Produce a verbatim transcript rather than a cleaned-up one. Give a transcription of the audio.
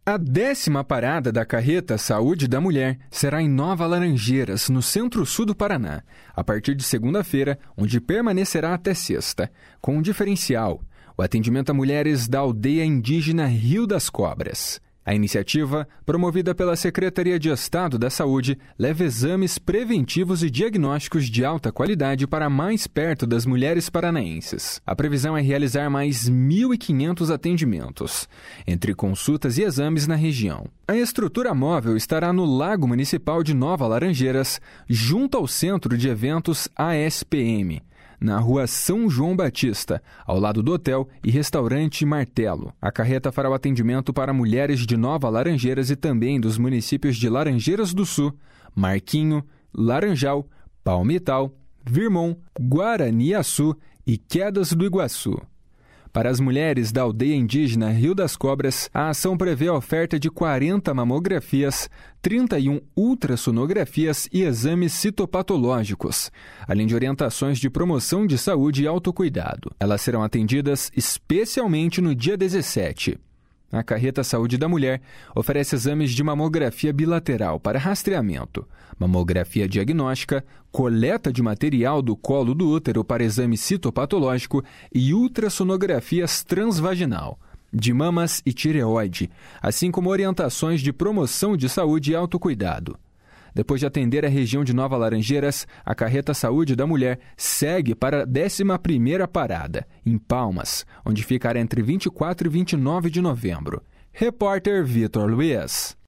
A décima parada da carreta Saúde da Mulher será em Nova Laranjeiras, no centro-sul do Paraná, a partir de segunda-feira, onde permanecerá até sexta, com um diferencial: o atendimento a mulheres da aldeia indígena Rio das Cobras. A iniciativa, promovida pela Secretaria de Estado da Saúde, leva exames preventivos e diagnósticos de alta qualidade para mais perto das mulheres paranaenses. A previsão é realizar mais mil e quinhentos atendimentos, entre consultas e exames na região. A estrutura móvel estará no Lago Municipal de Nova Laranjeiras, junto ao Centro de Eventos A S P M, na rua São João Batista, ao lado do hotel e restaurante Martelo. A carreta fará o atendimento para mulheres de Nova Laranjeiras e também dos municípios de Laranjeiras do Sul, Marquinho, Laranjal, Palmital, Virmão, Guaraniaçu e Quedas do Iguaçu. Para as mulheres da aldeia indígena Rio das Cobras, a ação prevê a oferta de quarenta mamografias, trinta e uma ultrassonografias e exames citopatológicos, além de orientações de promoção de saúde e autocuidado. Elas serão atendidas especialmente no dia dezessete. A carreta Saúde da Mulher oferece exames de mamografia bilateral para rastreamento, mamografia diagnóstica, coleta de material do colo do útero para exame citopatológico e ultrassonografias transvaginal, de mamas e tireoide, assim como orientações de promoção de saúde e autocuidado. Depois de atender a região de Nova Laranjeiras, a carreta Saúde da Mulher segue para a décima primeira parada, em Palmas, onde ficará entre vinte e quatro e vinte e nove de novembro. Repórter Vitor Luiz.